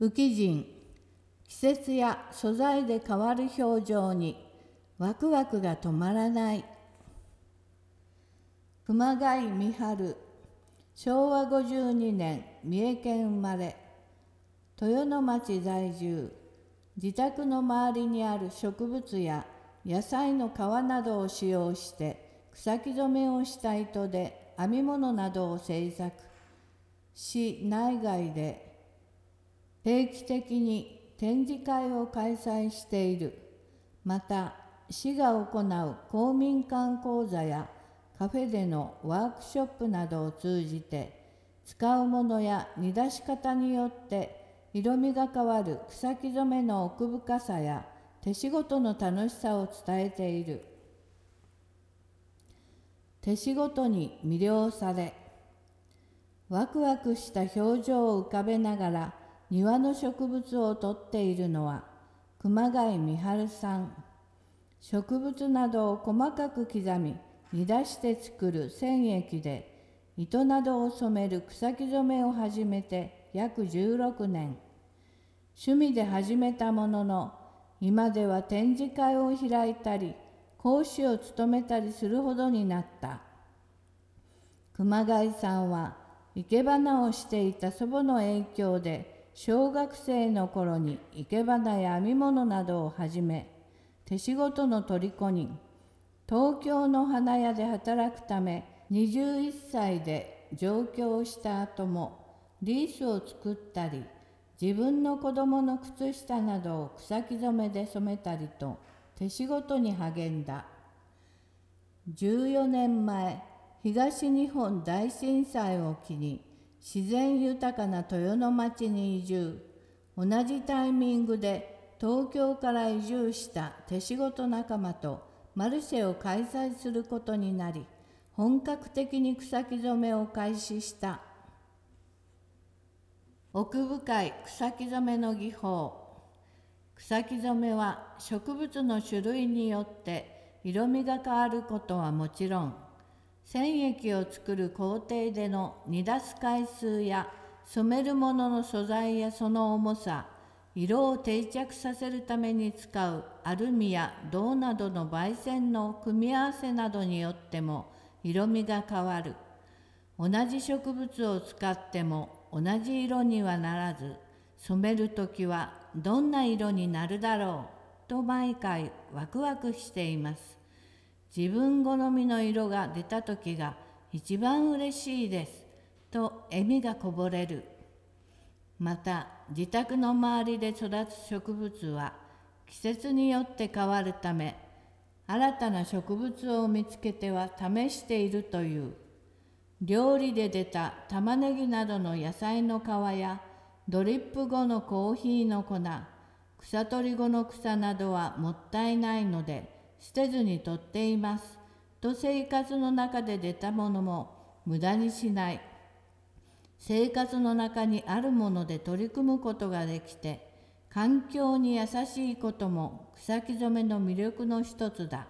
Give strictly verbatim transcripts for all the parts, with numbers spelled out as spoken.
浮人、季節や素材で変わる表情にワクワクが止まらない。熊谷美晴、しょうわごじゅうにねん、三重県生まれ、豊野町在住。自宅の周りにある植物や野菜の皮などを使用して草木染めをした糸で編み物などを制作。市内外で定期的に展示会を開催している。また、市が行う公民館講座やカフェでのワークショップなどを通じて、使うものや煮出し方によって色味が変わる草木染めの奥深さや手仕事の楽しさを伝えている。手仕事に魅了され、ワクワクした表情を浮かべながら庭の植物を撮っているのは熊谷美晴さん。植物などを細かく刻み煮出して作る染液で糸などを染める草木染めを始めて約じゅうろくねん。趣味で始めたものの、今では展示会を開いたり講師を務めたりするほどになった。熊谷さんは生け花をしていた祖母の影響で小学生の頃に生け花や編み物などを始め、手仕事の虜に東京の花屋で働くためにじゅういっさいで上京した後もリースを作ったり、自分の子供の靴下などを草木染めで染めたりと手仕事に励んだ。じゅうよねんまえ、東日本大震災を機に自然豊かな豊野町に移住。同じタイミングで東京から移住した手仕事仲間とマルシェを開催することになり、本格的に草木染めを開始した。奥深い草木染めの技法。草木染めは植物の種類によって色味が変わることはもちろん、染液を作る工程での煮出す回数や染めるものの素材やその重さ、色を定着させるために使うアルミや銅などの媒染の組み合わせなどによっても色味が変わる。同じ植物を使っても同じ色にはならず、染めるときはどんな色になるだろうと毎回ワクワクしています。自分好みの色が出たときが一番嬉しいですと笑みがこぼれる。また、自宅の周りで育つ植物は季節によって変わるため、新たな植物を見つけては試しているという。料理で出た玉ねぎなどの野菜の皮やドリップ後のコーヒーの粉、草取り後の草などはもったいないので捨てずに取っていますと生活の中で出たものも無駄にしない。生活の中にあるもので取り組むことができて、環境に優しいことも草木染めの魅力の一つだ。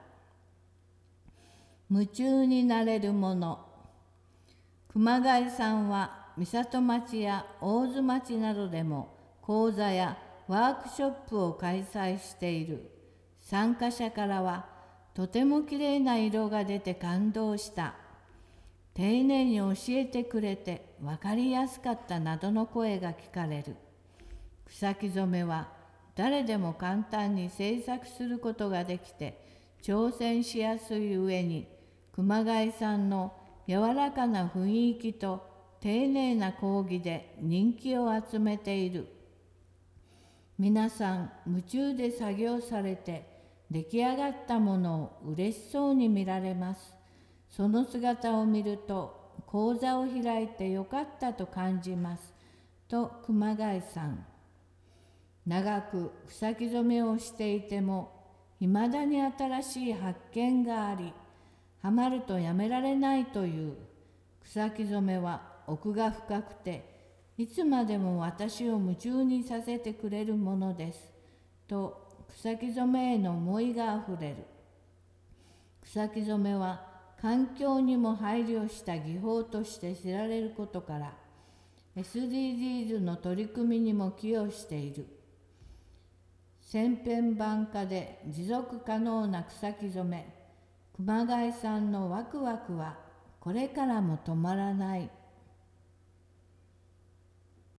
夢中になれるもの。熊谷さんは三里町や大津町などでも講座やワークショップを開催している。参加者からは、とてもきれいな色が出て感動した。丁寧に教えてくれて分かりやすかったなどの声が聞かれる。草木染めは誰でも簡単に制作することができて挑戦しやすい上に、熊谷さんの柔らかな雰囲気と丁寧な講義で人気を集めている。皆さん夢中で作業されて出来上がったものを嬉しそうに見られます。その姿を見ると講座を開いてよかったと感じますと熊谷さん。長く草木染めをしていてもいまだに新しい発見があり、ハマるとやめられないという。草木染めは奥が深くていつまでも私を夢中にさせてくれるものですと草木染めへの思いがあふれる。草木染めは環境にも配慮した技法として知られることから、 エスディージーズ の取り組みにも寄与している。千変万化で持続可能な草木染め、熊谷さんのワクワクはこれからも止まらない。